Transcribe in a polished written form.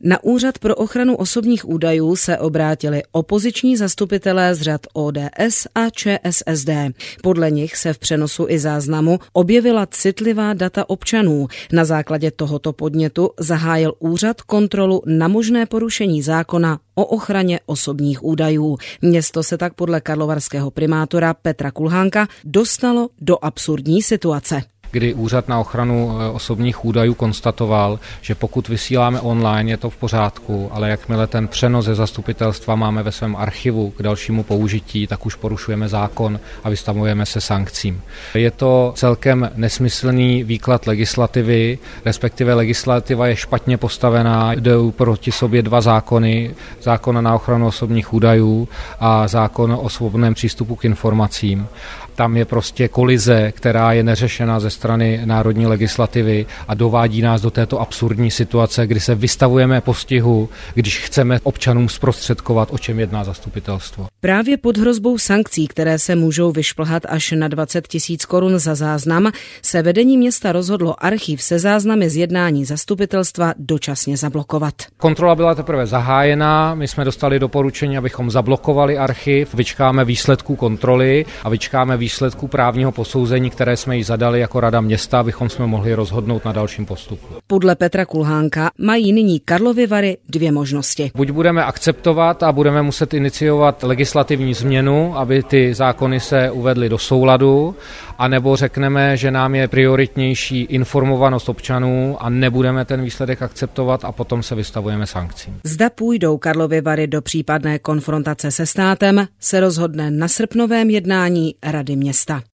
Na Úřad pro ochranu osobních údajů se obrátili opoziční zastupitelé z řad ODS a ČSSD. Podle nich se v přenosu i záznamu objevila citlivá data občanů. Na základě tohoto podnětu zahájil úřad kontrolu na možné porušení zákona o ochraně osobních údajů. Město se tak podle karlovarského primátora Petra Kulhánka dostalo do absurdní situace, kdy Úřad na ochranu osobních údajů konstatoval, že pokud vysíláme online, je to v pořádku, ale jakmile ten přenos ze zastupitelstva máme ve svém archivu k dalšímu použití, tak už porušujeme zákon a vystavujeme se sankcím. Je to celkem nesmyslný výklad legislativy, respektive legislativa je špatně postavená, jdou proti sobě dva zákony, zákon na ochranu osobních údajů a zákon o svobodném přístupu k informacím. Tam je prostě kolize, která je neřešena ze strany národní legislativy a dovádí nás do této absurdní situace, kdy se vystavujeme postihu, když chceme občanům zprostředkovat, o čem jedná zastupitelstvo. Právě pod hrozbou sankcí, které se můžou vyšplhat až na 20 000 korun za záznam, se vedení města rozhodlo archiv se záznamy z jednání zastupitelstva dočasně zablokovat. Kontrola byla teprve zahájená, my jsme dostali doporučení, abychom zablokovali archiv, vyčkáme výsledků kontroly a vyčkáme výsledků právního posouzení, které jsme jí zadali jako Rada města, abychom jsme mohli rozhodnout na dalším postupu. Podle Petra Kulhánka mají nyní Karlovy Vary dvě možnosti. Buď budeme akceptovat a budeme muset iniciovat legislativní změnu, aby ty zákony se uvedly do souladu, anebo řekneme, že nám je prioritnější informovanost občanů a nebudeme ten výsledek akceptovat a potom se vystavujeme sankcím. Zda půjdou Karlovy Vary do případné konfrontace se státem, se rozhodne na srpnovém jednání Rady města.